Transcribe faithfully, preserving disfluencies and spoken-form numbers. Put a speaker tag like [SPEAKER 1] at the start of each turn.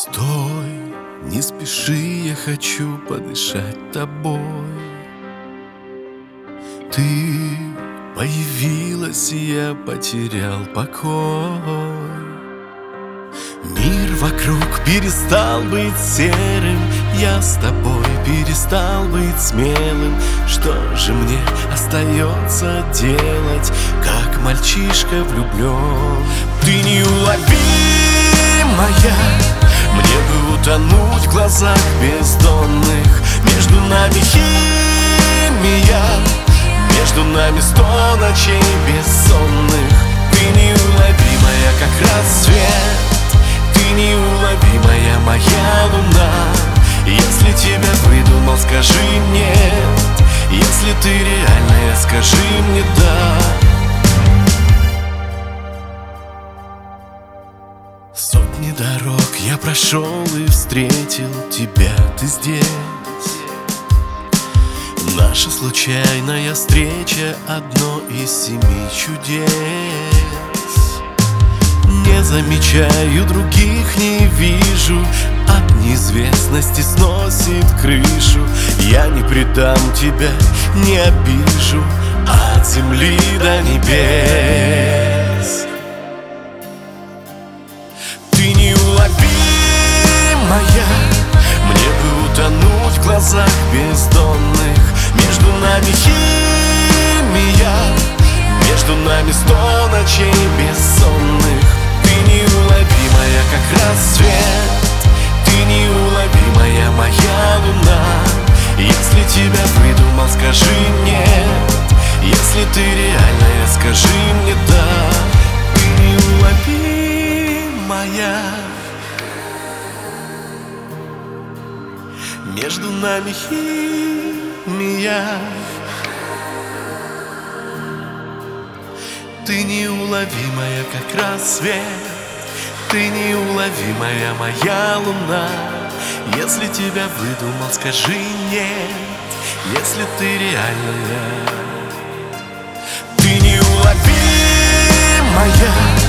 [SPEAKER 1] Стой, не спеши, я хочу подышать тобой. Ты появилась, и я потерял покой. Мир вокруг перестал быть серым, я с тобой перестал быть смелым. Что же мне остается делать, как мальчишка влюблен? Ты неуловимая, мне бы утонуть в глазах бездонных. Между нами химия, между нами сто ночей бессонных. Ты неуловимая, как рассвет, ты неуловимая, моя луна. Если тебя выдумал, скажи нет. Если ты реальная, скажи мне да. Сотни дорог я прошел и встретил тебя, ты здесь. Наша случайная встреча — одно из семи чудес. Не замечаю других, не вижу, от неизвестности сносит крышу. Я не предам тебя, не обижу, от земли до небес. Ты неуловимая, мне бы утонуть в глазах бездонных. Между нами химия, между нами сто ночей бессонных. Ты неуловимая, как рассвет, ты неуловимая, моя луна. Если тебя выдумал, скажи нет. Если ты реальная, скажи мне да. Ты неуловимая, между нами химия. Ты неуловимая, как рассвет, ты неуловимая, моя луна. Если тебя выдумал, скажи нет. Если ты реальная, ты неуловимая.